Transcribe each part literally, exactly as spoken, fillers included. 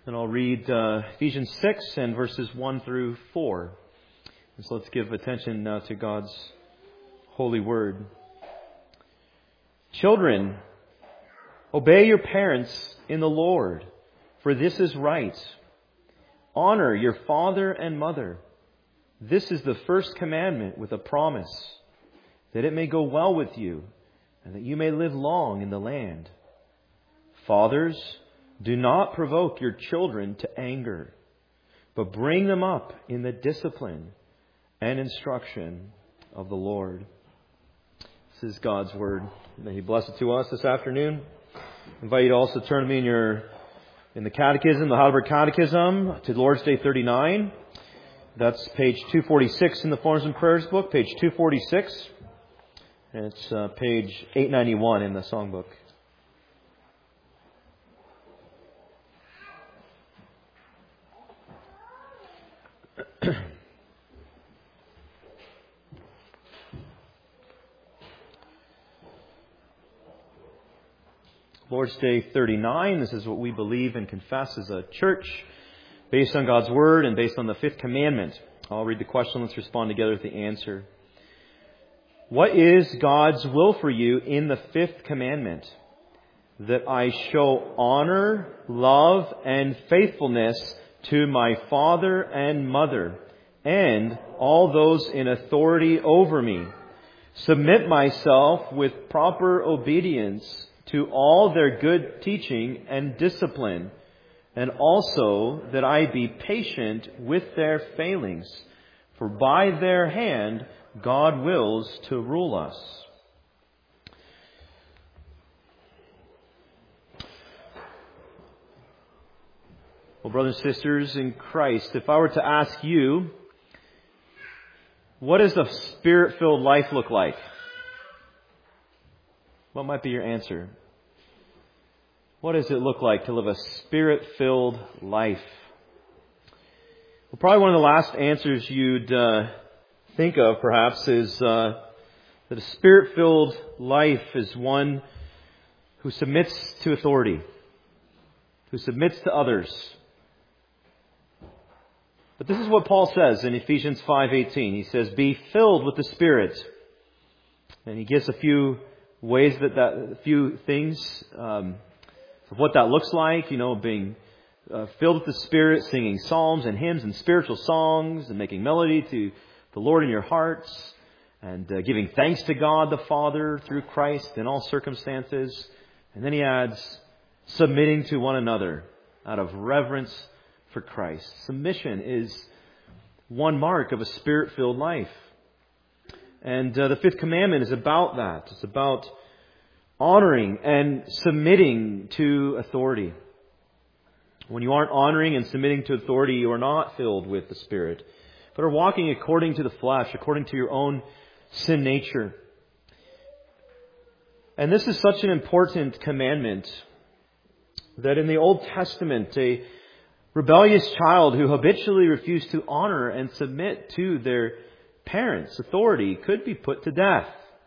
And I'll read uh, Ephesians six and verses one through four. And so let's give attention now to God's holy word. Children, obey your parents in the Lord, for this is right. Honor your father and mother. This is the first commandment with a promise, that it may go well with you and that you may live long in the land. Fathers, do not provoke your children to anger, but bring them up in the discipline and instruction of the Lord. This is God's word. May He bless it to us this afternoon. I invite you to also turn to me in your in the Catechism, the Heidelberg Catechism, to Lord's Day thirty-nine. That's page two forty-six in the Forms and Prayers book, page two forty-six. And it's uh, page eight ninety-one in the songbook. Lord's Day thirty-nine, this is what we believe and confess as a church, based on God's Word and based on the fifth commandment. I'll read the question, let's respond together with the answer. What is God's will for you in the fifth commandment? That I show honor, love, and faithfulness to my father and mother, and all those in authority over me. Submit myself with proper obedience to all their good teaching and discipline, and also that I be patient with their failings, for by their hand God wills to rule us. Well, brothers and sisters in Christ, if I were to ask you, what does a Spirit-filled life look like? What might be your answer? What does it look like to live a Spirit-filled life? Well, probably one of the last answers you'd uh, think of, perhaps, is uh, that a Spirit-filled life is one who submits to authority, who submits to others. But this is what Paul says in Ephesians five eighteen. He says, "Be filled with the Spirit." And he gives a few ways that that, a few things um, of what that looks like. You know, being uh, filled with the Spirit, singing psalms and hymns and spiritual songs, and making melody to the Lord in your hearts, and uh, giving thanks to God the Father through Christ in all circumstances. And then he adds, submitting to one another out of reverence for Christ. Submission is one mark of a Spirit-filled life. And uh, the fifth commandment is about that. It's about honoring and submitting to authority. When you aren't honoring and submitting to authority, you are not filled with the Spirit, but are walking according to the flesh, according to your own sin nature. And this is such an important commandment that in the Old Testament, a rebellious child who habitually refused to honor and submit to their parents' authority could be put to death.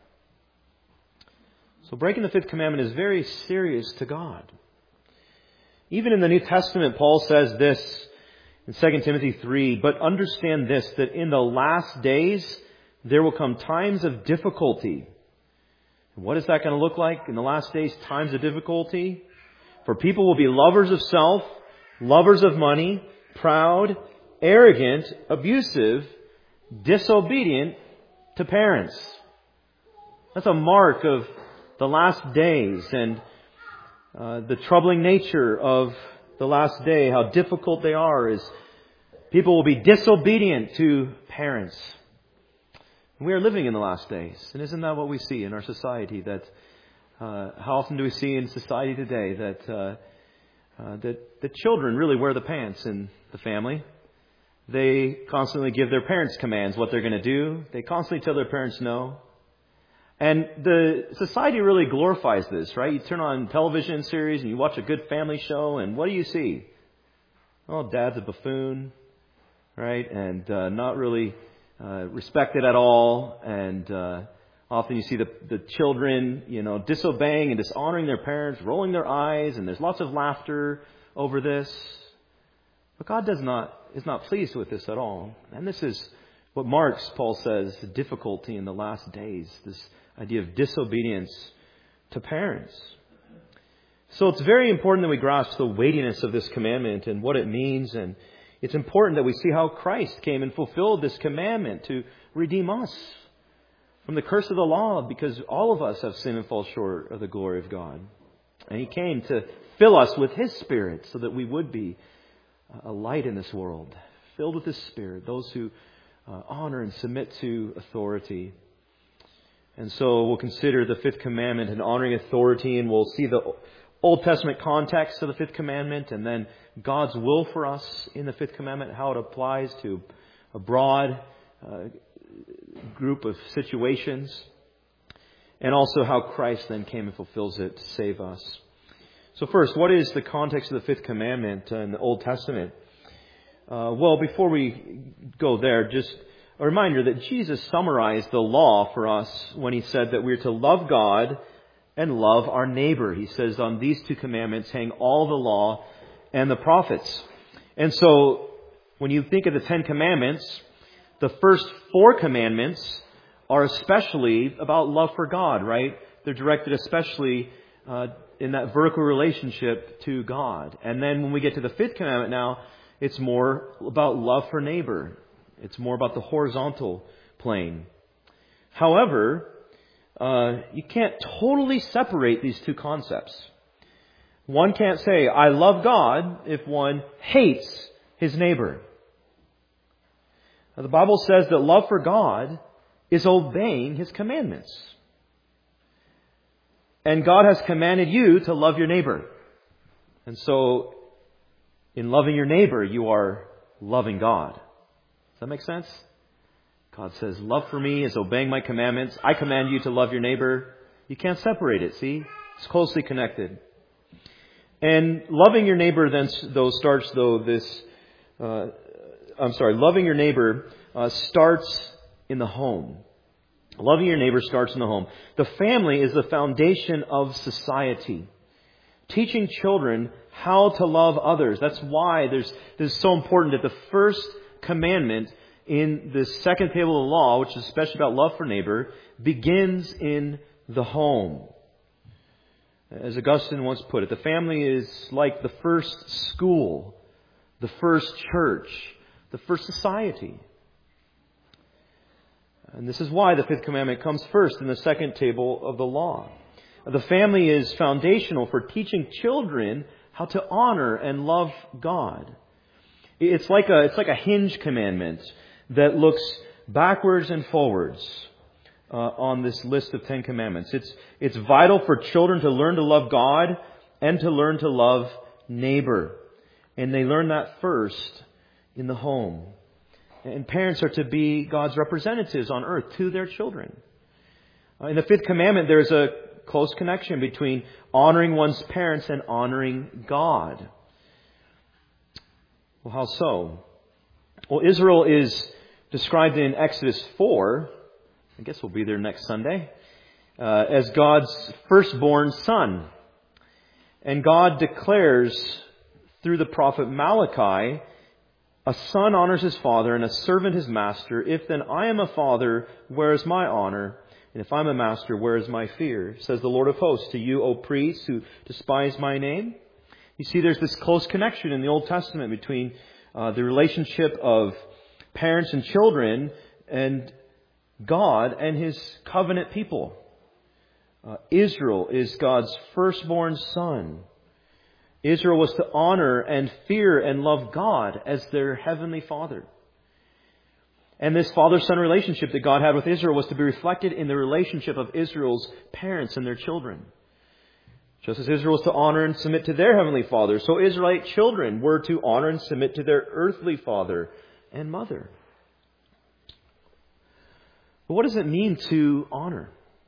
So breaking the fifth commandment is very serious to God. Even in the New Testament, Paul says this in Second Timothy three, "But understand this, that in the last days there will come times of difficulty." And what is that going to look like in the last days? Times of difficulty. "For people will be lovers of self, lovers of money, proud, arrogant, abusive, disobedient to parents." That's a mark of the last days and uh, the troubling nature of the last day, how difficult they are, is people will be disobedient to parents. We are living in the last days. And isn't that what we see in our society? That uh, how often do we see in society today that uh, Uh, that the children really wear the pants in the family? They constantly give their parents commands what they're going to do. They constantly tell their parents no. And the society really glorifies this, right? You turn on television series and you watch a good family show, and what do you see? Oh, dad's a buffoon, right? And uh, not really uh, respected at all. And uh, often you see the, the children, you know, disobeying and dishonoring their parents, rolling their eyes, and there's lots of laughter over this. But God does not is not pleased with this at all. And this is what marks, Paul says, the difficulty in the last days, this idea of disobedience to parents. So it's very important that we grasp the weightiness of this commandment and what it means. And it's important that we see how Christ came and fulfilled this commandment to redeem us from the curse of the law, because all of us have sinned and fall short of the glory of God. And He came to fill us with His Spirit so that we would be a light in this world, filled with His Spirit, those who uh, honor and submit to authority. And so we'll consider the fifth commandment and honoring authority, and we'll see the Old Testament context of the fifth commandment, and then God's will for us in the fifth commandment, how it applies to a broad uh, group of situations, and also how Christ then came and fulfills it to save us. So first, what is the context of the fifth commandment in the Old Testament? Uh, well, before we go there, just a reminder that Jesus summarized the law for us when He said that we're to love God and love our neighbor. He says on these two commandments hang all the law and the prophets. And so when you think of the Ten Commandments, the first four commandments are especially about love for God, right? They're directed especially uh, in that vertical relationship to God. And then when we get to the fifth commandment now, it's more about love for neighbor. It's more about the horizontal plane. However, uh, you can't totally separate these two concepts. One can't say, I love God, if one hates his neighbor. Now, the Bible says that love for God is obeying His commandments. And God has commanded you to love your neighbor. And so, in loving your neighbor, you are loving God. Does that make sense? God says, love for me is obeying my commandments. I command you to love your neighbor. You can't separate it, see? It's closely connected. And loving your neighbor then, though, starts, though, this... Uh, I'm sorry, loving your neighbor uh, starts in the home. Loving your neighbor starts in the home. The family is the foundation of society. Teaching children how to love others. That's why there's, this is so important that the first commandment in the second table of the law, which is especially about love for neighbor, begins in the home. As Augustine once put it, the family is like the first school, the first church, the first society. And this is why the fifth commandment comes first in the second table of the law. The family is foundational for teaching children how to honor and love God. It's like a, it's like a hinge commandment that looks backwards and forwards uh, on this list of Ten Commandments. It's, it's vital for children to learn to love God and to learn to love neighbor. And they learn that first in the home. And parents are to be God's representatives on earth to their children. Uh, in the fifth commandment, there's a close connection between honoring one's parents and honoring God. Well, how so? Well, Israel is described in Exodus four, I guess we'll be there next Sunday, uh, as God's firstborn son. And God declares through the prophet Malachi, a son honors his father and a servant his master. If then I am a father, where is my honor? And if I'm a master, where is my fear? Says the Lord of hosts to you, O priests, who despise my name. You see, there's this close connection in the Old Testament between uh, the relationship of parents and children and God and His covenant people. Uh, Israel is God's firstborn son. Israel was to honor and fear and love God as their heavenly Father. And this father-son relationship that God had with Israel was to be reflected in the relationship of Israel's parents and their children. Just as Israel was to honor and submit to their heavenly Father, so Israelite children were to honor and submit to their earthly father and mother. But what does it mean to honor?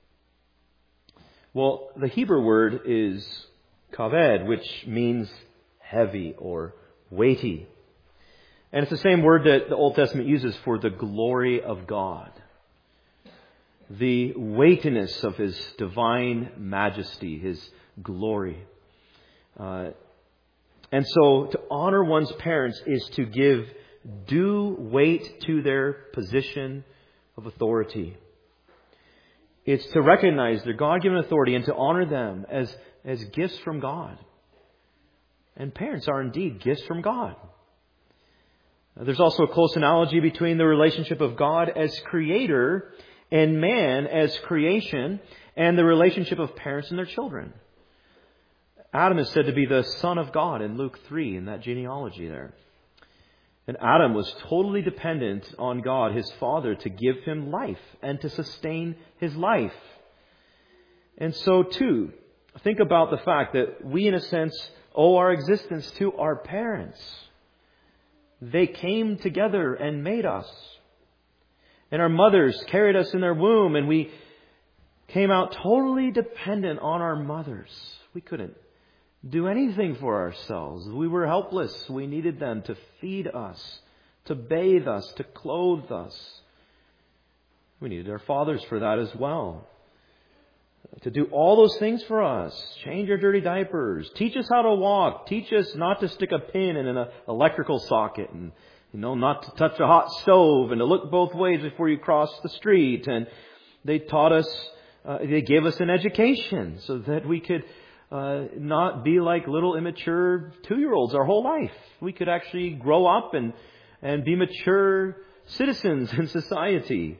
Well, the Hebrew word is kaved, which means heavy or weighty. And it's the same word that the Old Testament uses for the glory of God. The weightiness of His divine majesty, His glory. Uh, And so to honor one's parents is to give due weight to their position of authority. It's to recognize their God-given authority and to honor them as, as gifts from God. And parents are indeed gifts from God. There's also a close analogy between the relationship of God as creator and man as creation and the relationship of parents and their children. Adam is said to be the son of God in Luke three in that genealogy there. And Adam was totally dependent on God, his father, to give him life and to sustain his life. And so too, think about the fact that we in a sense owe our existence to our parents. They came together and made us. And our mothers carried us in their womb, and we came out totally dependent on our mothers. We couldn't do anything for ourselves. We were helpless. We needed them to feed us, to bathe us, to clothe us. We needed our fathers for that as well. To do all those things for us. Change our dirty diapers. Teach us how to walk. Teach us not to stick a pin in an electrical socket. And, you know, not to touch a hot stove. And to look both ways before you cross the street. And they taught us, uh, they gave us an education so that we could uh, not be like little immature two-year-olds our whole life. We could actually grow up and, and be mature citizens in society.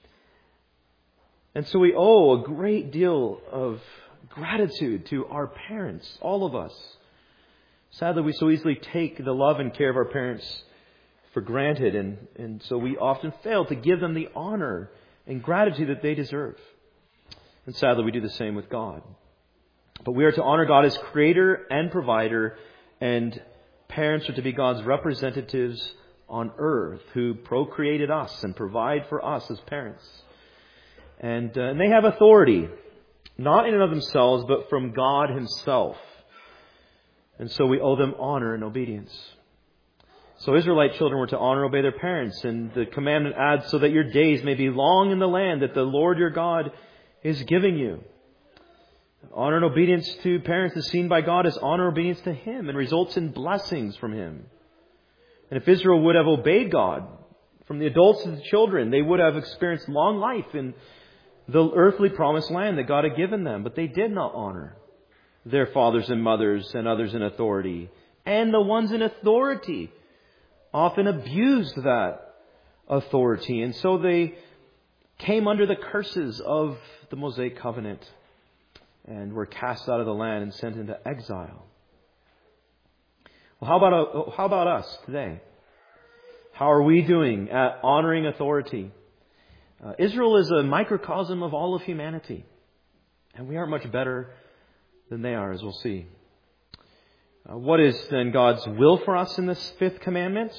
And so we owe a great deal of gratitude to our parents, all of us. Sadly, we so easily take the love and care of our parents for granted, and, and so we often fail to give them the honor and gratitude that they deserve. And sadly, we do the same with God. But we are to honor God as creator and provider, and parents are to be God's representatives on earth who procreated us and provide for us as parents. And, uh, and they have authority, not in and of themselves, but from God himself. And so we owe them honor and obedience. So Israelite children were to honor and obey their parents. And the commandment adds, so that your days may be long in the land that the Lord your God is giving you. Honor and obedience to parents is seen by God as honor and obedience to him and results in blessings from him. And if Israel would have obeyed God, from the adults to the children, they would have experienced long life in the earthly promised land that God had given them. But they did not honor their fathers and mothers and others in authority. And the ones in authority often abused that authority. And so they came under the curses of the Mosaic covenant and were cast out of the land and sent into exile. Well, how about, how about us today? How are we doing at honoring authority? Uh, Israel is a microcosm of all of humanity. And we aren't much better than they are, as we'll see. Uh, what is then God's will for us in this fifth commandment?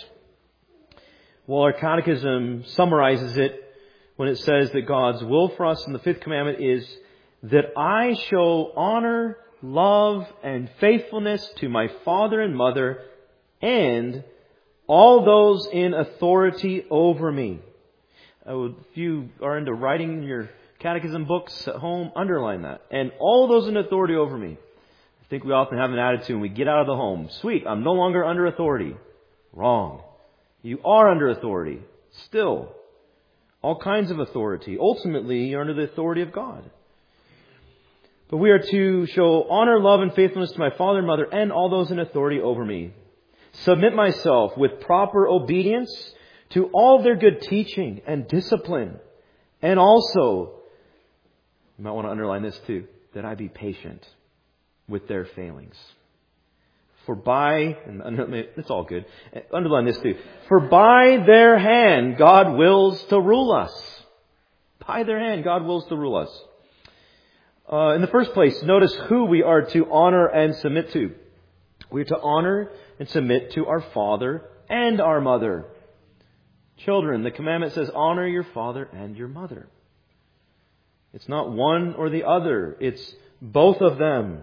Well, our catechism summarizes it when it says that God's will for us in the fifth commandment is that I show honor, love, and faithfulness to my father and mother and all those in authority over me. Uh, if you are into writing your catechism books at home, underline that. And all those in authority over me. I think we often have an attitude when we get out of the home. Sweet, I'm no longer under authority. Wrong. You are under authority. Still. All kinds of authority. Ultimately, you're under the authority of God. But we are to show honor, love, and faithfulness to my father and mother and all those in authority over me. Submit myself with proper obedience to all their good teaching and discipline. And also, you might want to underline this too, that I be patient with their failings. For by, and it's all good, underline this too, for by their hand God wills to rule us. By their hand God wills to rule us. Uh, in the first place, notice who we are to honor and submit to. We are to honor and submit to our father and our mother. Children, the commandment says, honor your father and your mother. It's not one or the other. It's both of them.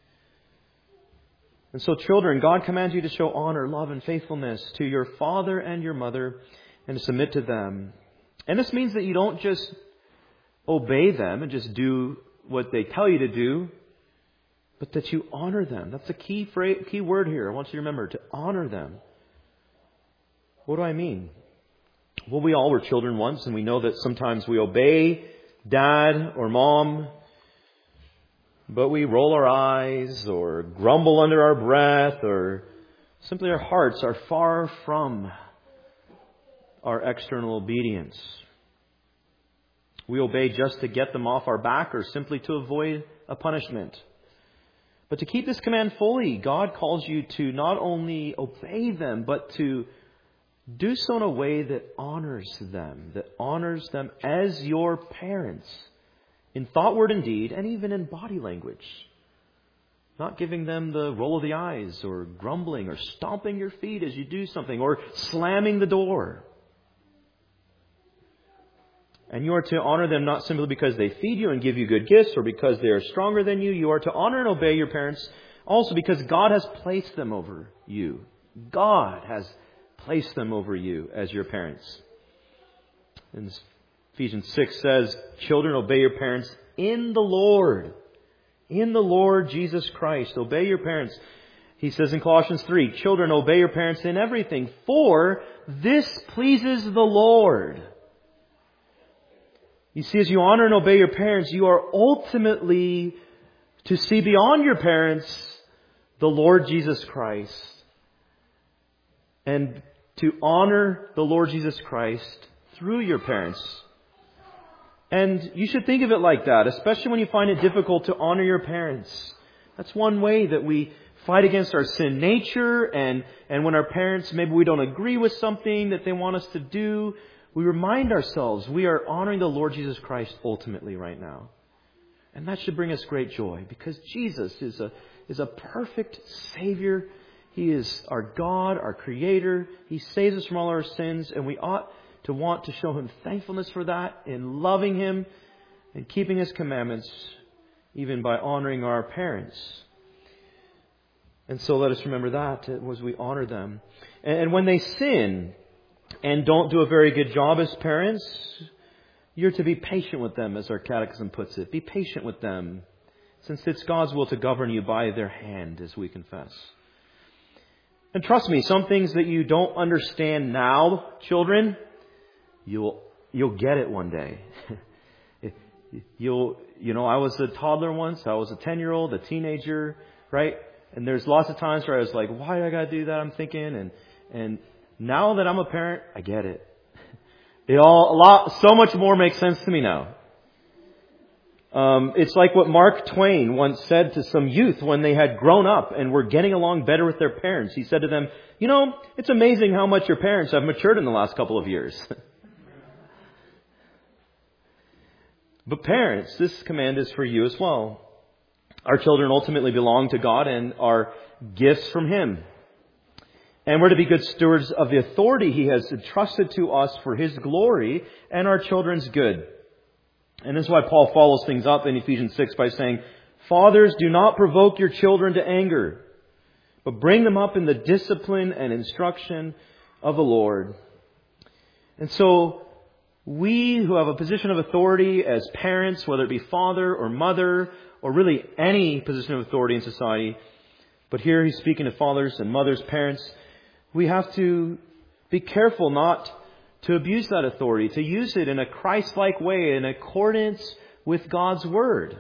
And so, children, God commands you to show honor, love, and faithfulness to your father and your mother and to submit to them. And this means that you don't just obey them and just do what they tell you to do, but that you honor them. That's the key phrase, key word here. I want you to remember, to honor them. What do I mean? Well, we all were children once, and we know that sometimes we obey dad or mom, but we roll our eyes or grumble under our breath, or simply our hearts are far from our external obedience. We obey just to get them off our back or simply to avoid a punishment. But to keep this command fully, God calls you to not only obey them, but to do so in a way that honors them, that honors them as your parents, in thought, word, and deed, and even in body language. Not giving them the roll of the eyes, or grumbling, or stomping your feet as you do something, or slamming the door. And you are to honor them not simply because they feed you and give you good gifts, or because they are stronger than you. You are to honor and obey your parents also because God has placed them over you. God has placed them over you as your parents. And Ephesians six says, children, obey your parents in the Lord. In the Lord Jesus Christ. Obey your parents. He says in Colossians three, children, obey your parents in everything, for this pleases the Lord. You see, as you honor and obey your parents, you are ultimately to see beyond your parents the Lord Jesus Christ. And to honor the Lord Jesus Christ through your parents. And you should think of it like that, especially when you find it difficult to honor your parents. That's one way that we fight against our sin nature, and, and when our parents, maybe we don't agree with something that they want us to do, we remind ourselves we are honoring the Lord Jesus Christ ultimately right now. And that should bring us great joy, because Jesus is a, is a perfect Savior. He is our God, our Creator. He saves us from all our sins, and we ought to want to show Him thankfulness for that in loving Him and keeping His commandments, even by honoring our parents. And so let us remember that as we honor them. And when they sin and don't do a very good job as parents, you're to be patient with them, as our catechism puts it. Be patient with them, since it's God's will to govern you by their hand, as we confess. And trust me, some things that you don't understand now, children, you'll you'll get it one day. You'll you know, I was a toddler once, I was a ten-year-old, a teenager, right? And there's lots of times where I was like, why do I gotta do that? I'm thinking, and and now that I'm a parent, I get it. It all a lot so much more makes sense to me now. Um, it's like what Mark Twain once said to some youth when they had grown up and were getting along better with their parents. He said to them, you know, it's amazing how much your parents have matured in the last couple of years. But parents, this command is for you as well. Our children ultimately belong to God and are gifts from Him. And we're to be good stewards of the authority He has entrusted to us for His glory and our children's good. And this is why Paul follows things up in Ephesians six by saying, fathers, do not provoke your children to anger, but bring them up in the discipline and instruction of the Lord. And so we who have a position of authority as parents, whether it be father or mother, or really any position of authority in society, but here he's speaking to fathers and mothers, parents, we have to be careful not to abuse that authority, to use it in a Christ-like way, in accordance with God's Word.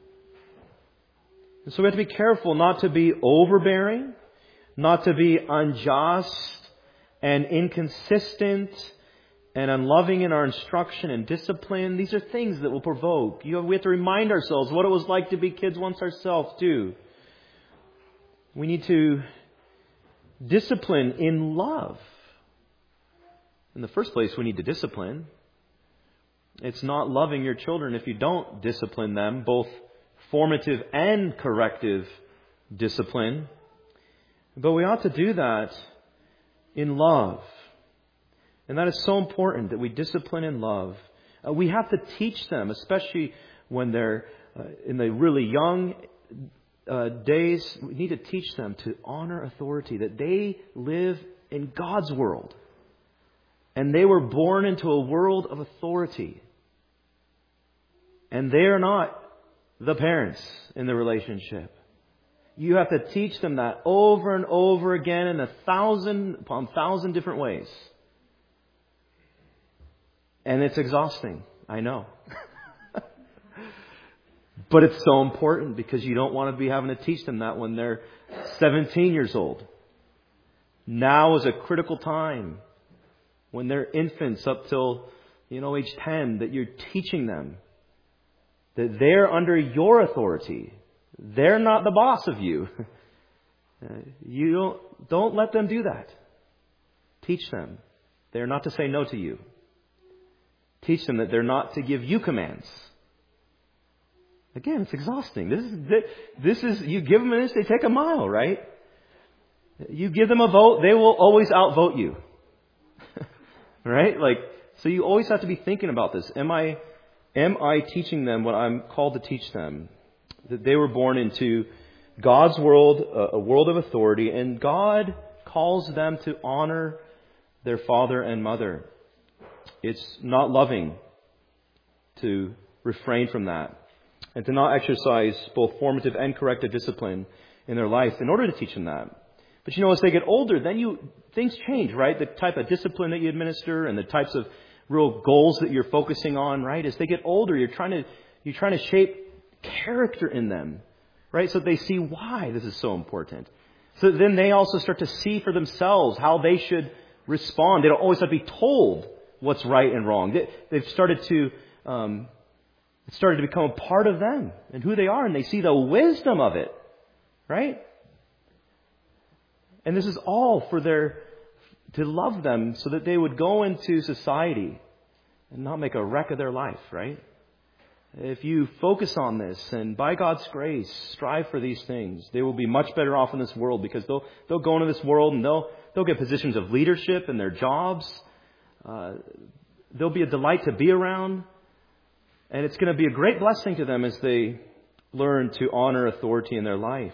And so we have to be careful not to be overbearing, not to be unjust and inconsistent and unloving in our instruction and discipline. These are things that will provoke. You know, we have to remind ourselves what it was like to be kids once ourselves too. We need to discipline in love. In the first place, we need to discipline. It's not loving your children if you don't discipline them, both formative and corrective discipline. But we ought to do that in love. And that is so important, that we discipline in love. Uh, we have to teach them, especially when they're uh, in the really young uh, days. We need to teach them to honor authority, that they live in God's world. And they were born into a world of authority. And they are not the parents in the relationship. You have to teach them that over and over again in a thousand upon thousand different ways. And it's exhausting, I know. But it's so important because you don't want to be having to teach them that when they're seventeen years old. Now is a critical time when they're infants up till, you know, age ten, that you're teaching them that they're under your authority. They're not the boss of you. You don't, don't let them do that. Teach them. They're not to say no to you. Teach them that they're not to give you commands. Again, it's exhausting. This is, this is, you give them an inch, they take a mile, right? You give them a vote, they will always outvote you. Right? Like, so you always have to be thinking about this. Am I, am I teaching them what I'm called to teach them? That they were born into God's world, a world of authority, and God calls them to honor their father and mother. It's not loving to refrain from that and to not exercise both formative and corrective discipline in their life in order to teach them that. But you know, as they get older, then you things change, right? The type of discipline that you administer and the types of real goals that you're focusing on, right? As they get older, you're trying to you're trying to shape character in them, right? So they see why this is so important. So then they also start to see for themselves how they should respond. They don't always have to be told what's right and wrong. They, they've started to, um, it's started to become a part of them and who they are, and they see the wisdom of it, right? And this is all for their, to love them so that they would go into society and not make a wreck of their life, right? If you focus on this and by God's grace strive for these things, they will be much better off in this world because they'll they'll go into this world and they'll they'll get positions of leadership in their jobs. Uh, they'll be a delight to be around, and it's going to be a great blessing to them as they learn to honor authority in their life.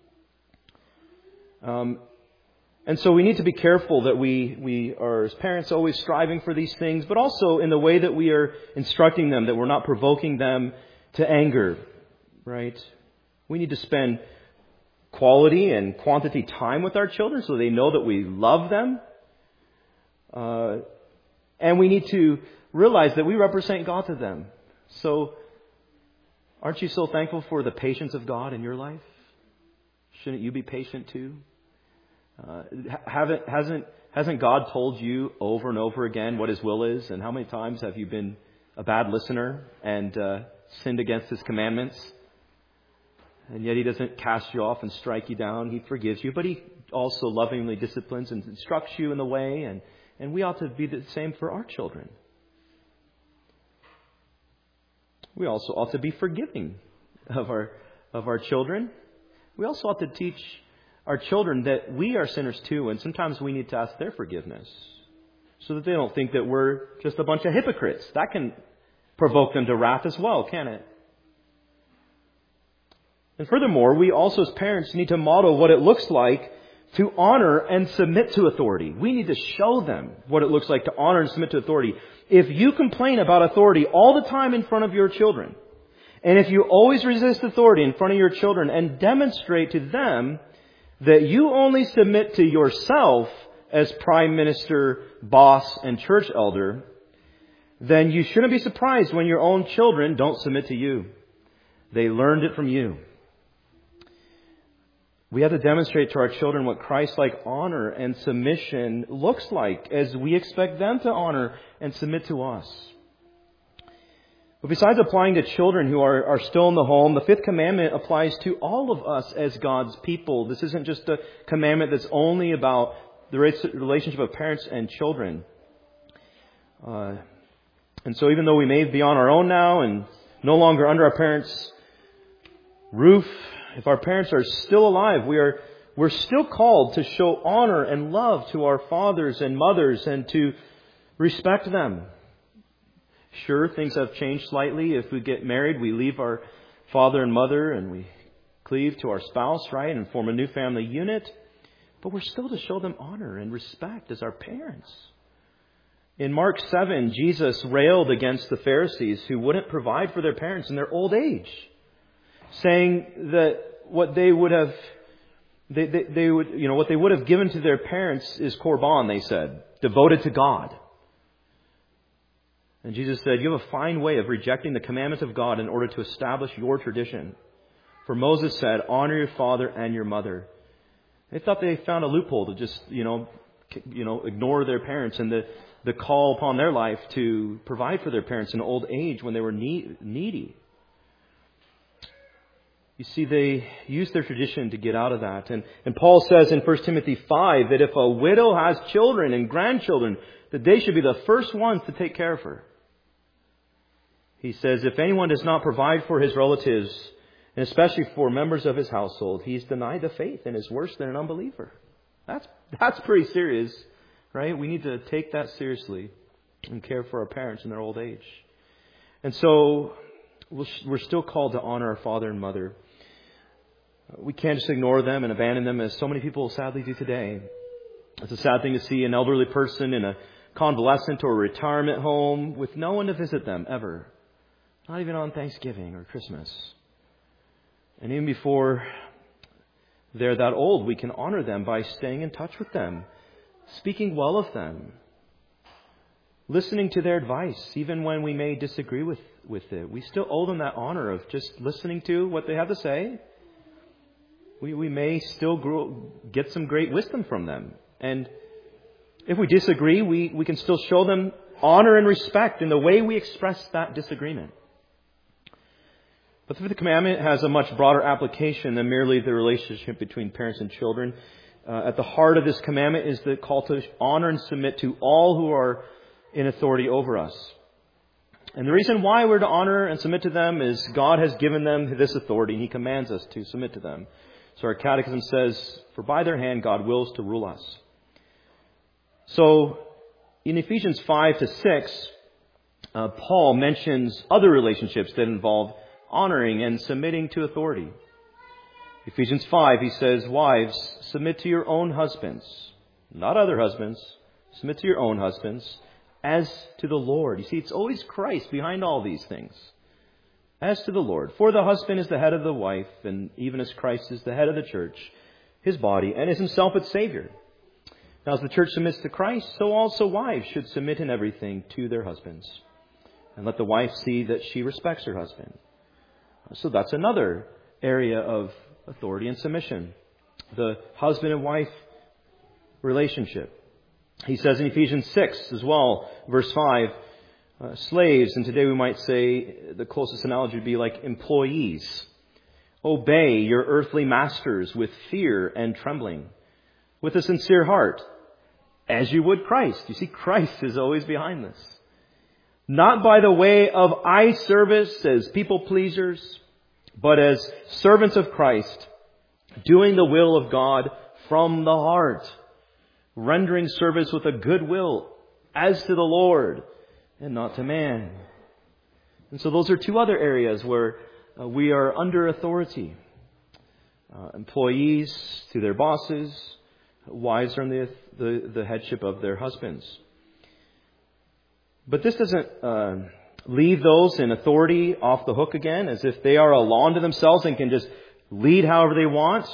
Um, And so we need to be careful that we, we are, as parents, always striving for these things, but also in the way that we are instructing them, that we're not provoking them to anger, right? We need to spend quality and quantity time with our children so they know that we love them. Uh, and we need to realize that we represent God to them. So aren't you so thankful for the patience of God in your life? Shouldn't you be patient too? Uh, haven't, hasn't, hasn't God told you over and over again what His will is? And how many times have you been a bad listener and uh, sinned against His commandments? And yet He doesn't cast you off and strike you down. He forgives you, but He also lovingly disciplines and instructs you in the way. And, and we ought to be the same for our children. We also ought to be forgiving of our, of our children. We also ought to teach our children that we are sinners too, and sometimes we need to ask their forgiveness so that they don't think that we're just a bunch of hypocrites. That can provoke them to wrath as well, can it? And furthermore, we also as parents need to model what it looks like to honor and submit to authority. We need to show them what it looks like to honor and submit to authority. If you complain about authority all the time in front of your children, and if you always resist authority in front of your children and demonstrate to them that you only submit to yourself as prime minister, boss, and church elder, then you shouldn't be surprised when your own children don't submit to you. They learned it from you. We have to demonstrate to our children what Christ-like honor and submission looks like as we expect them to honor and submit to us. But besides applying to children who are, are still in the home, the fifth commandment applies to all of us as God's people. This isn't just a commandment that's only about the relationship of parents and children. Uh, and so even though we may be on our own now and no longer under our parents' roof, if our parents are still alive, we are we're still called to show honor and love to our fathers and mothers and to respect them. Sure, things have changed slightly. If we get married, we leave our father and mother and we cleave to our spouse, right, and form a new family unit. But we're still to show them honor and respect as our parents. In Mark seven, Jesus railed against the Pharisees who wouldn't provide for their parents in their old age, saying that what they would have, they, they, they would, you know, what they would have given to their parents is korban, they said, devoted to God. And Jesus said, you have a fine way of rejecting the commandments of God in order to establish your tradition. For Moses said, honor your father and your mother. They thought they found a loophole to just, you know, you know, ignore their parents and the, the call upon their life to provide for their parents in old age when they were needy. You see, they used their tradition to get out of that. And, and Paul says in First Timothy five that if a widow has children and grandchildren, that they should be the first ones to take care of her. He says, if anyone does not provide for his relatives, and especially for members of his household, he's denied the faith and is worse than an unbeliever. That's that's pretty serious, right? We need to take that seriously and care for our parents in their old age. And so we're still called to honor our father and mother. We can't just ignore them and abandon them as so many people sadly do today. It's a sad thing to see an elderly person in a convalescent or retirement home with no one to visit them ever. Not even on Thanksgiving or Christmas. And even before they're that old, we can honor them by staying in touch with them, speaking well of them, listening to their advice, even when we may disagree with, with it. We still owe them that honor of just listening to what they have to say. We, we may still grow, get some great wisdom from them. And if we disagree, we, we can still show them honor and respect in the way we express that disagreement. But the fifth commandment has a much broader application than merely the relationship between parents and children. Uh, at the heart of this commandment is the call to honor and submit to all who are in authority over us. And the reason why we're to honor and submit to them is God has given them this authority and He commands us to submit to them. So our catechism says, for by their hand God wills to rule us. So in Ephesians five to six, uh, Paul mentions other relationships that involve honoring and submitting to authority. Ephesians five, he says, wives, submit to your own husbands, not other husbands. Submit to your own husbands as to the Lord. You see, it's always Christ behind all these things. As to the Lord. For the husband is the head of the wife, and even as Christ is the head of the church, His body, and is Himself its Savior. Now, as the church submits to Christ, so also wives should submit in everything to their husbands. And let the wife see that she respects her husband. So that's another area of authority and submission. The husband and wife relationship. He says in Ephesians six as well, verse five, uh, slaves, and today we might say the closest analogy would be like employees. Obey your earthly masters with fear and trembling, with a sincere heart, as you would Christ. You see, Christ is always behind this. Not by the way of eye service as people pleasers, but as servants of Christ, doing the will of God from the heart, rendering service with a good will as to the Lord and not to man. And so those are two other areas where uh, we are under authority. Uh, employees to their bosses, wives are in the, the, the headship of their husbands. But this doesn't uh, leave those in authority off the hook again, as if they are a law unto themselves and can just lead however they want.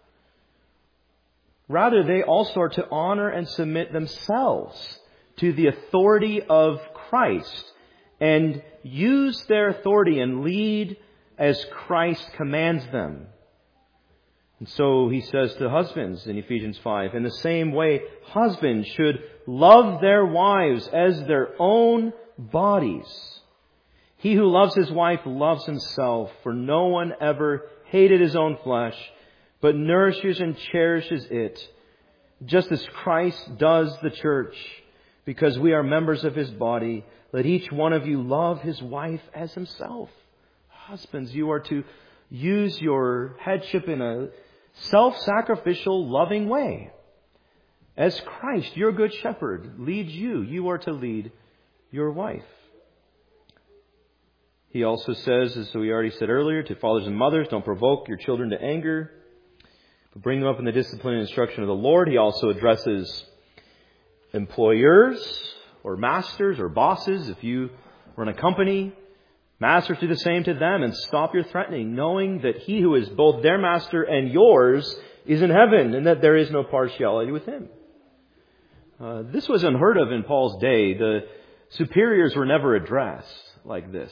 Rather, they also are to honor and submit themselves to the authority of Christ and use their authority and lead as Christ commands them. And so he says to husbands in Ephesians five, in the same way, husbands should love their wives as their own bodies. He who loves his wife loves himself, for no one ever hated his own flesh, but nourishes and cherishes it, just as Christ does the church, because we are members of His body. Let each one of you love his wife as himself. Husbands, you are to use your headship in a self-sacrificial, loving way. As Christ, your good shepherd, leads you, you are to lead your wife. He also says, as we already said earlier, to fathers and mothers, don't provoke your children to anger, but bring them up in the discipline and instruction of the Lord. He also addresses employers or masters or bosses. If you run a company, Masters, do the same to them and stop your threatening, knowing that he who is both their master and yours is in heaven, and that there is no partiality with him. Uh, this was unheard of in Paul's day. The superiors were never addressed like this.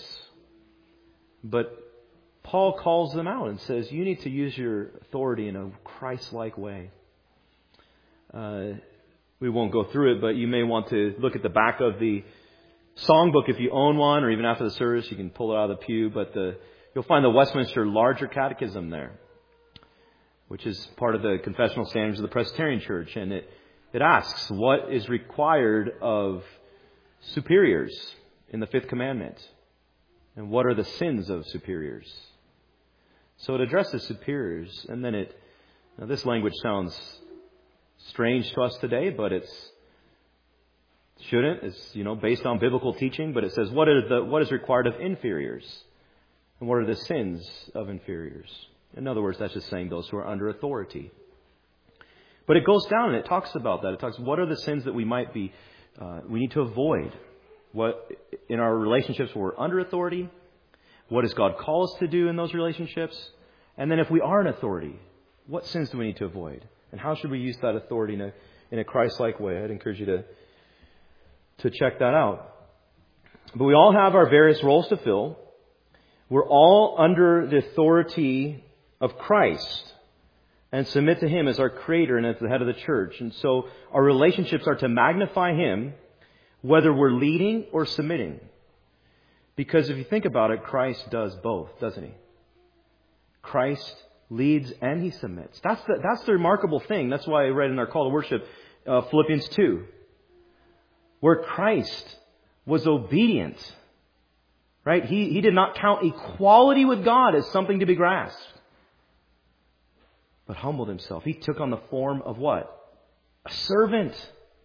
But Paul calls them out and says, you need to use your authority in a Christ-like way. Uh, we won't go through it, but you may want to look at the back of the songbook if you own one, or even after the service you can pull it out of the pew. But the, you'll find the Westminster Larger Catechism there, which is part of the confessional standards of the Presbyterian Church. And it, it asks what is required of superiors in the fifth commandment, and what are the sins of superiors. So it addresses superiors, and then it, now this language sounds strange to us today, but it's shouldn't. It's, you know, based on biblical teaching, but it says what are the what is required of inferiors, and what are the sins of inferiors. In other words, that's just saying those who are under authority. But it goes down and it talks about that. It talks what are the sins that we might be uh, we need to avoid. What in our relationships where we're under authority. What does God call us to do in those relationships? And then if we are in authority, what sins do we need to avoid? And how should we use that authority in a, in a Christ-like way? I'd encourage you to, to check that out. But we all have our various roles to fill. We're all under the authority of Christ and submit to Him as our Creator and as the head of the church. And so our relationships are to magnify Him whether we're leading or submitting. Because if you think about it, Christ does both, doesn't He? Christ leads and He submits. That's the, that's the remarkable thing. That's why I read in our call to worship uh, Philippians two, where Christ was obedient. Right? He, he did not count equality with God as something to be grasped, but humbled Himself. He took on the form of what? A servant.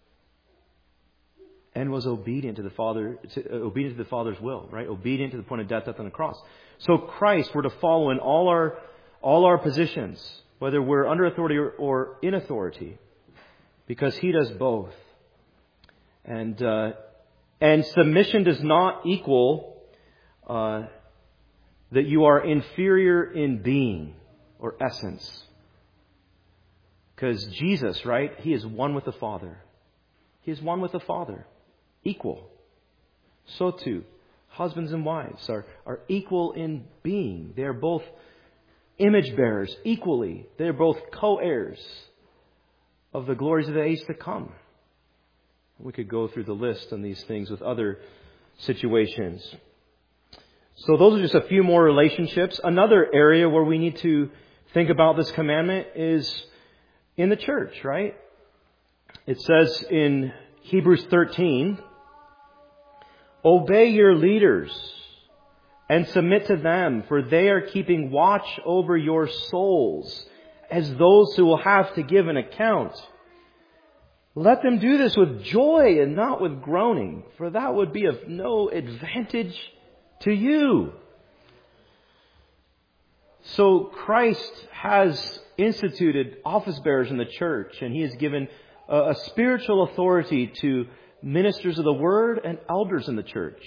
And was obedient to the Father, to, uh, obedient to the Father's will, right? Obedient to the point of death, death on the cross. So Christ, we're to follow in all our all our positions, whether we're under authority or, or in authority, because He does both. And uh, and submission does not equal uh, that you are inferior in being or essence, because Jesus, right? He is one with the Father. He is one with the Father. Equal. So too, husbands and wives are, are equal in being. They are both image bearers equally. They are both co-heirs of the glories of the age to come. We could go through the list on these things with other situations. So those are just a few more relationships. Another area where we need to think about this commandment is in the church, right? It says in Hebrews thirteen, obey your leaders and submit to them, for they are keeping watch over your souls as those who will have to give an account. Let them do this with joy and not with groaning, for that would be of no advantage to you. So Christ has instituted office bearers in the church, and He has given a spiritual authority to ministers of the Word and elders in the church.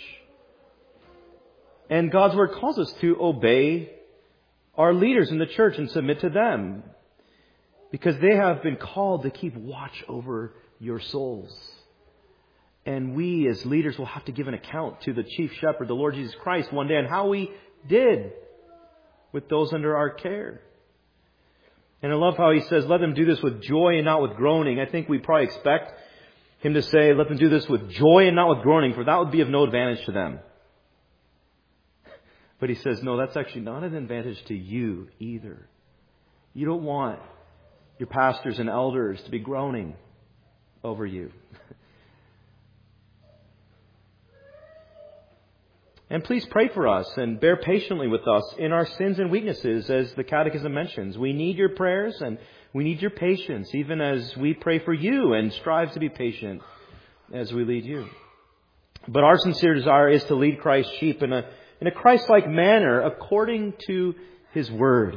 And God's Word calls us to obey our leaders in the church and submit to them, because they have been called to keep watch over your souls. And we as leaders will have to give an account to the chief shepherd, the Lord Jesus Christ, one day on how we did with those under our care. And I love how He says, let them do this with joy and not with groaning. I think we probably expect Him to say, let them do this with joy and not with groaning, for that would be of no advantage to them. But He says, no, that's actually not an advantage to you either. You don't want your pastors and elders to be groaning over you. And please pray for us and bear patiently with us in our sins and weaknesses, as the Catechism mentions. We need your prayers and we need your patience, even as we pray for you and strive to be patient as we lead you. But our sincere desire is to lead Christ's sheep in a, in a Christ-like manner according to His Word.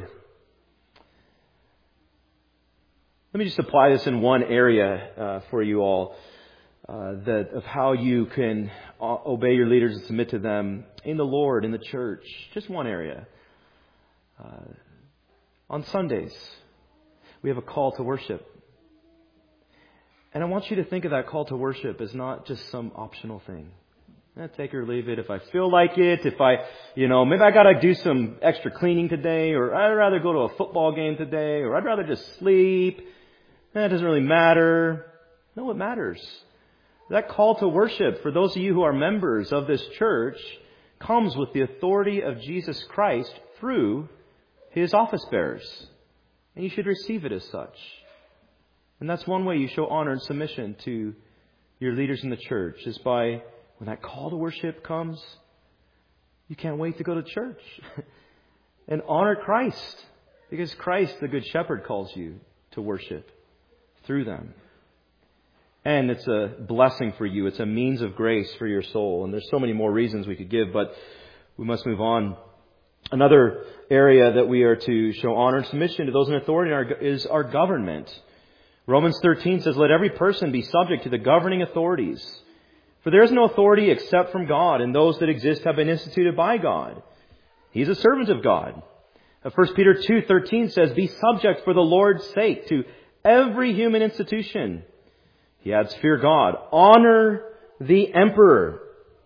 Let me just apply this in one area uh, for you all. uh, that of how you can obey your leaders and submit to them in the Lord, in the church. Just one area. Uh, on Sundays, we have a call to worship. And I want you to think of that call to worship as not just some optional thing. Eh, take it or leave it if I feel like it, if I, you know, maybe I got to do some extra cleaning today, or I'd rather go to a football game today, or I'd rather just sleep. Eh, it doesn't really matter. No, it matters. That call to worship, for those of you who are members of this church, comes with the authority of Jesus Christ through His office bearers. And you should receive it as such. And that's one way you show honor and submission to your leaders in the church, is by, when that call to worship comes, you can't wait to go to church and honor Christ, because Christ, the Good Shepherd, calls you to worship through them. And it's a blessing for you. It's a means of grace for your soul. And there's so many more reasons we could give, but we must move on. Another area that we are to show honor and submission to those in authority is our government. Romans thirteen says, "Let every person be subject to the governing authorities. For there is no authority except from God, and those that exist have been instituted by God. He is a servant of God." First Peter two thirteen says, "Be subject for the Lord's sake to every human institution." He adds, "Fear God. Honor the emperor."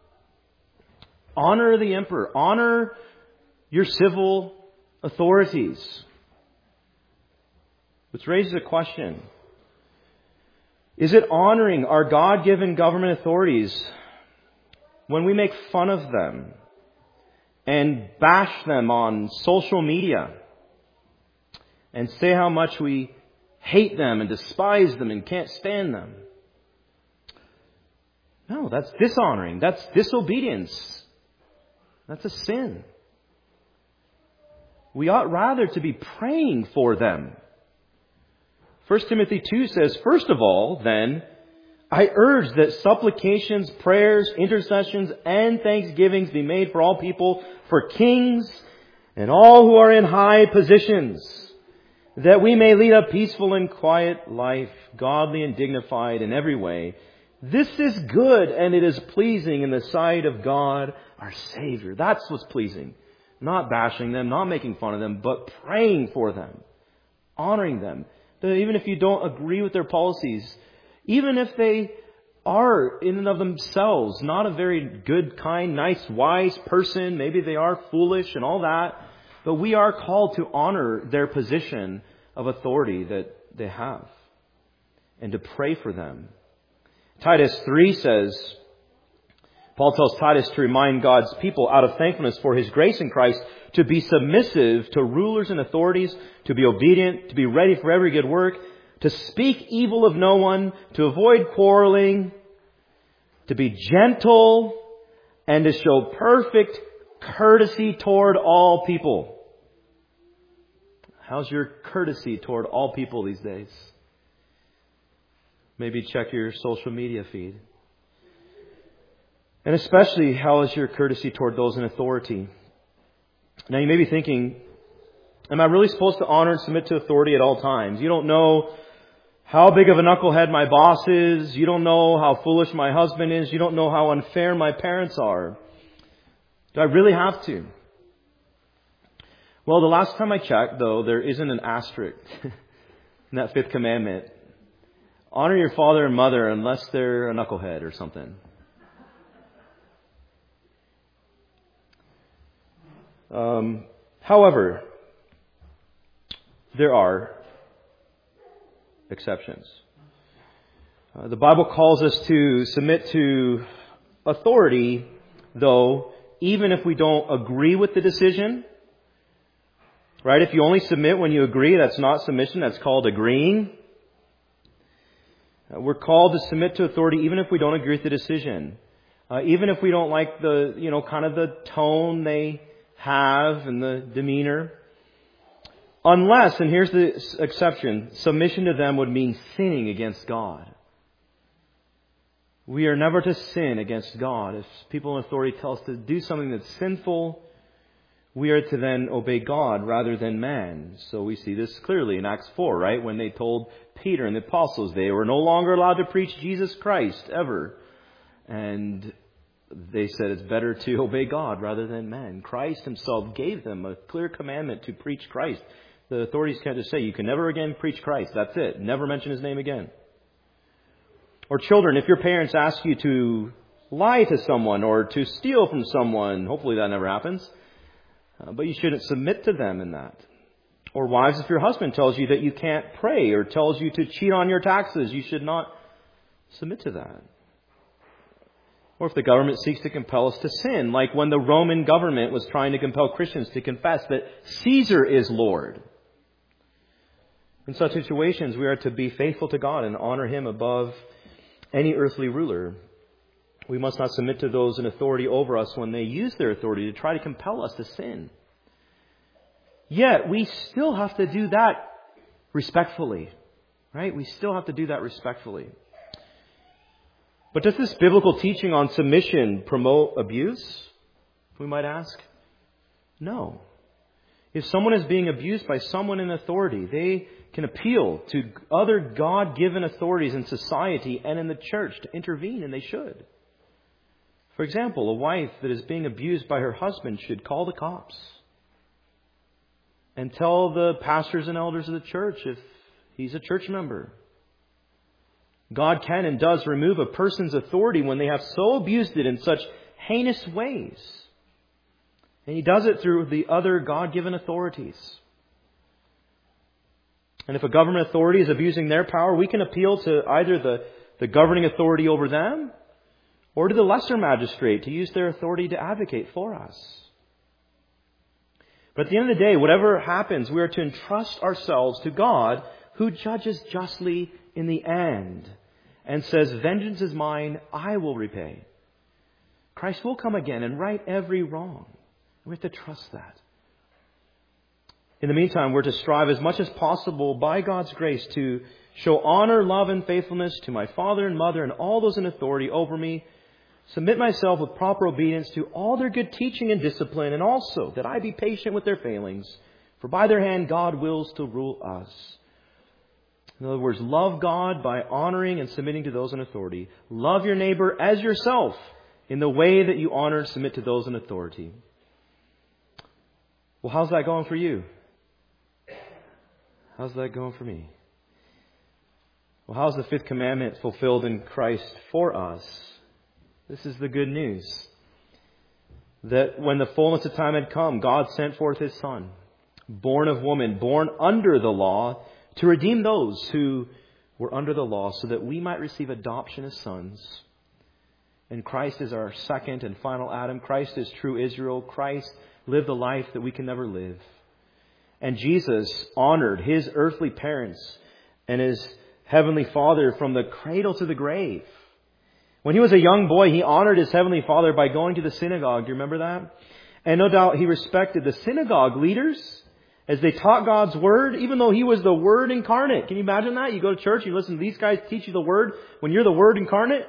Honor the emperor. Honor your civil authorities. Which raises a question. Is it honoring our God-given government authorities when we make fun of them and bash them on social media and say how much we hate them and despise them and can't stand them? No, that's dishonoring. That's disobedience. That's a sin. We ought rather to be praying for them. First Timothy two says, "First of all, then, I urge that supplications, prayers, intercessions, and thanksgivings be made for all people, for kings and all who are in high positions, that we may lead a peaceful and quiet life, godly and dignified in every way. This is good, and it is pleasing in the sight of God, our Savior." That's what's pleasing. Not bashing them, not making fun of them, but praying for them, honoring them. Even if you don't agree with their policies, even if they are in and of themselves not a very good, kind, nice, wise person, maybe they are foolish and all that, but we are called to honor their position of authority that they have and to pray for them. Titus three says, Paul tells Titus to remind God's people, out of thankfulness for His grace in Christ, to be submissive to rulers and authorities, to be obedient, to be ready for every good work, to speak evil of no one, to avoid quarreling, to be gentle, and to show perfect courtesy toward all people. How's your courtesy toward all people these days? Maybe check your social media feed. And especially, how is your courtesy toward those in authority? Now, you may be thinking, am I really supposed to honor and submit to authority at all times? You don't know how big of a knucklehead my boss is. You don't know how foolish my husband is. You don't know how unfair my parents are. Do I really have to? Well, the last time I checked, though, there isn't an asterisk in that fifth commandment. Honor your father and mother unless they're a knucklehead or something. Um, however, there are exceptions. Uh, the Bible calls us to submit to authority, though, even if we don't agree with the decision. Right? If you only submit when you agree, that's not submission. That's called agreeing. Uh, we're called to submit to authority even if we don't agree with the decision. Uh, even if we don't like the, you know, kind of the tone they have and the demeanor. Unless, and here's the exception, submission to them would mean sinning against God. We are never to sin against God. If people in authority tell us to do something that's sinful, we are to then obey God rather than man. So we see this clearly in Acts four, right? When they told Peter and the apostles they were no longer allowed to preach Jesus Christ ever. And they said it's better to obey God rather than man. Christ himself gave them a clear commandment to preach Christ. The authorities can't just say, you can never again preach Christ. That's it. Never mention his name again. Or children, if your parents ask you to lie to someone or to steal from someone, hopefully that never happens, uh, but you shouldn't submit to them in that. Or wives, if your husband tells you that you can't pray or tells you to cheat on your taxes, you should not submit to that. Or if the government seeks to compel us to sin, like when the Roman government was trying to compel Christians to confess that Caesar is Lord. In such situations, we are to be faithful to God and honor him above any earthly ruler. We must not submit to those in authority over us when they use their authority to try to compel us to sin. Yet, we still have to do that respectfully. Right? We still have to do that respectfully. But does this biblical teaching on submission promote abuse? We might ask. No. If someone is being abused by someone in authority, they can appeal to other God-given authorities in society and in the church to intervene, and they should. For example, a wife that is being abused by her husband should call the cops and tell the pastors and elders of the church if he's a church member. God can and does remove a person's authority when they have so abused it in such heinous ways. And he does it through the other God-given authorities. And if a government authority is abusing their power, we can appeal to either the, the governing authority over them or to the lesser magistrate to use their authority to advocate for us. But at the end of the day, whatever happens, we are to entrust ourselves to God, who judges justly in the end and says, vengeance is mine, I will repay. Christ will come again and right every wrong. We have to trust that. In the meantime, we're to strive as much as possible by God's grace to show honor, love, and faithfulness to my father and mother and all those in authority over me. Submit myself with proper obedience to all their good teaching and discipline, and also that I be patient with their failings, for by their hand God wills to rule us. In other words, love God by honoring and submitting to those in authority. Love your neighbor as yourself in the way that you honor and submit to those in authority. Well, how's that going for you? How's that going for me? Well, how's the fifth commandment fulfilled in Christ for us? This is the good news. That when the fullness of time had come, God sent forth his Son, born of woman, born under the law, to redeem those who were under the law, so that we might receive adoption as sons. And Christ is our second and final Adam. Christ is true Israel. Christ lived a life that we can never live. And Jesus honored his earthly parents and his heavenly Father from the cradle to the grave. When he was a young boy, he honored his heavenly Father by going to the synagogue. Do you remember that? And no doubt he respected the synagogue leaders as they taught God's Word, even though he was the Word incarnate. Can you imagine that? You go to church, you listen to these guys teach you the Word when you're the Word incarnate.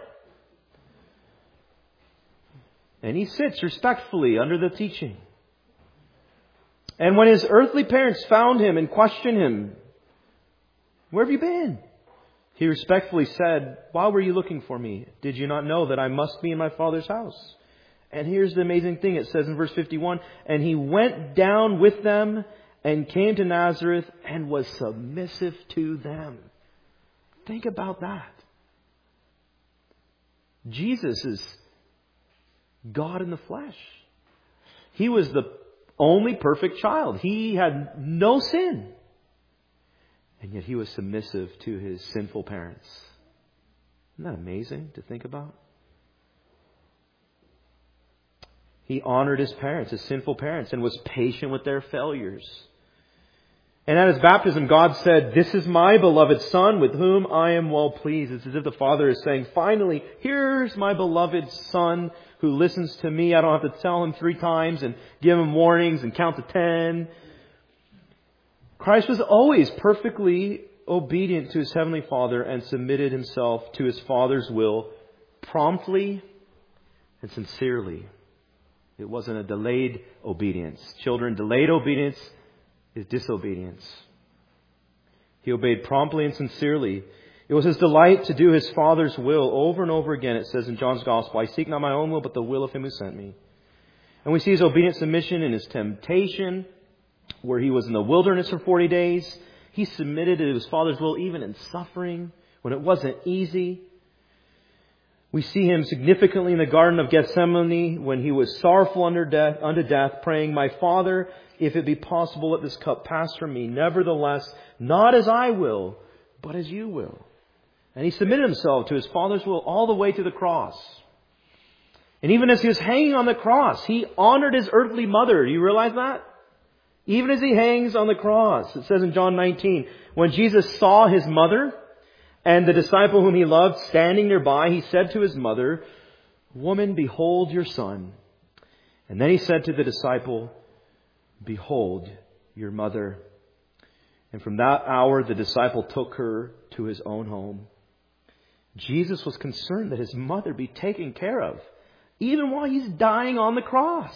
And he sits respectfully under the teaching. And when his earthly parents found him and questioned him, where have you been? He respectfully said, why were you looking for me? Did you not know that I must be in my Father's house? And here's the amazing thing. It says in verse fifty-one, and he went down with them and came to Nazareth and was submissive to them. Think about that. Jesus is God in the flesh. He was the only perfect child. He had no sin. And yet he was submissive to his sinful parents. Isn't that amazing to think about? He honored his parents, his sinful parents, and was patient with their failures. And at his baptism, God said, this is my beloved Son with whom I am well pleased. It's as if the Father is saying, finally, here's my beloved Son who listens to me. I don't have to tell him three times and give him warnings and count to ten. Christ was always perfectly obedient to his heavenly Father and submitted himself to his Father's will promptly and sincerely. It wasn't a delayed obedience. Children, delayed obedience is disobedience. He obeyed promptly and sincerely. It was his delight to do his Father's will over and over again. It says in John's Gospel, I seek not my own will, but the will of him who sent me. And we see his obedient submission in his temptation, where he was in the wilderness for forty days. He submitted to his Father's will even in suffering, when it wasn't easy. We see him significantly in the Garden of Gethsemane when he was sorrowful under death, unto death, praying, My Father, if it be possible, let this cup pass from me. Nevertheless, not as I will, but as you will. And he submitted himself to his Father's will all the way to the cross. And even as he was hanging on the cross, he honored his earthly mother. Do you realize that? Even as he hangs on the cross. It says in John nineteen, when Jesus saw his mother and the disciple whom he loved standing nearby, he said to his mother, Woman, behold your son. And then he said to the disciple, Behold your mother. And from that hour, the disciple took her to his own home. Jesus was concerned that his mother be taken care of, even while he's dying on the cross.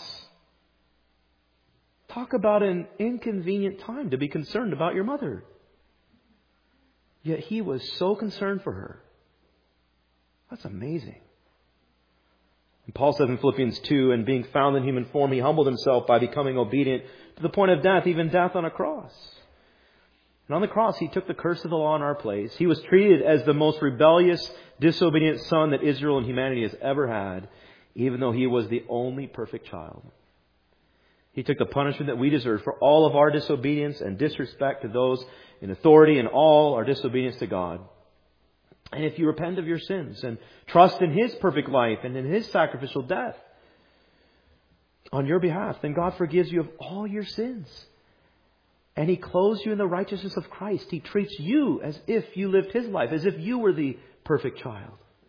Talk about an inconvenient time to be concerned about your mother. Yet he was so concerned for her. That's amazing. And Paul says in Philippians two, and being found in human form, he humbled himself by becoming obedient to the point of death, even death on a cross. And on the cross, he took the curse of the law in our place. He was treated as the most rebellious, disobedient son that Israel and humanity has ever had, even though he was the only perfect child. He took the punishment that we deserve for all of our disobedience and disrespect to those in authority and all our disobedience to God. And if you repent of your sins and trust in his perfect life and in his sacrificial death on your behalf, then God forgives you of all your sins. And he clothes you in the righteousness of Christ. He treats you as if you lived his life, as if you were the perfect child.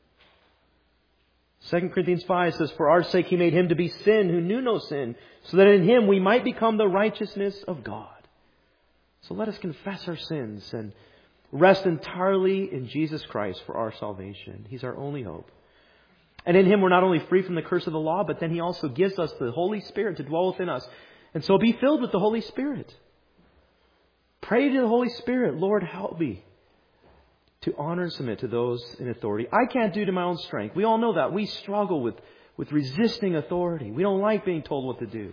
Second Corinthians five says, For our sake he made him to be sin who knew no sin, so that in him we might become the righteousness of God. So let us confess our sins and rest entirely in Jesus Christ for our salvation. He's our only hope. And in him we're not only free from the curse of the law, but then he also gives us the Holy Spirit to dwell within us. And so be filled with the Holy Spirit. Pray to the Holy Spirit, Lord, help me to honor and submit to those in authority. I can't do it in my own strength. We all know that. We struggle with, with resisting authority. We don't like being told what to do.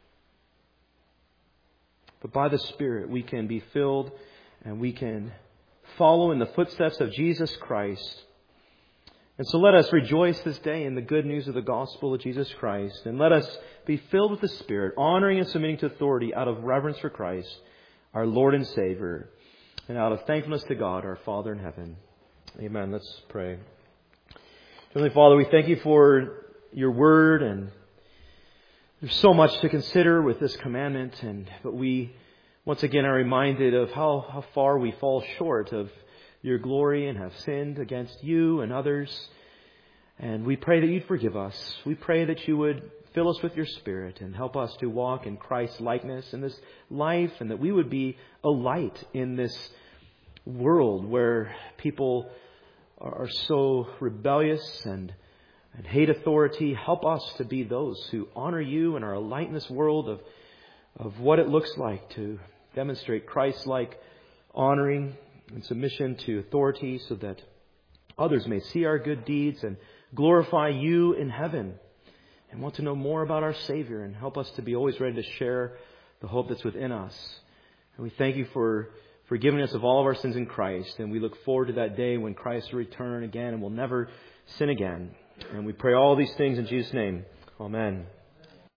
But by the Spirit, we can be filled and we can follow in the footsteps of Jesus Christ. And so let us rejoice this day in the good news of the gospel of Jesus Christ. And let us be filled with the Spirit, honoring and submitting to authority out of reverence for Christ, our Lord and Savior, and out of thankfulness to God, our Father in heaven. Amen. Let's pray. Heavenly Father, we thank you for your word, and there's so much to consider with this commandment, and but we once again are reminded of how, how far we fall short of your glory and have sinned against you and others. And we pray that you'd forgive us. We pray that you would fill us with your Spirit and help us to walk in Christ's likeness in this life, and that we would be a light in this world where people are so rebellious and, and hate authority. Help us to be those who honor you and are a light in this world of, of what it looks like to demonstrate Christ-like honoring and submission to authority, so that others may see our good deeds and glorify you in heaven, and want to know more about our Savior, and help us to be always ready to share the hope that's within us. And we thank you for forgiving us of all of our sins in Christ. And we look forward to that day when Christ will return again and we'll never sin again. And we pray all these things in Jesus' name. Amen.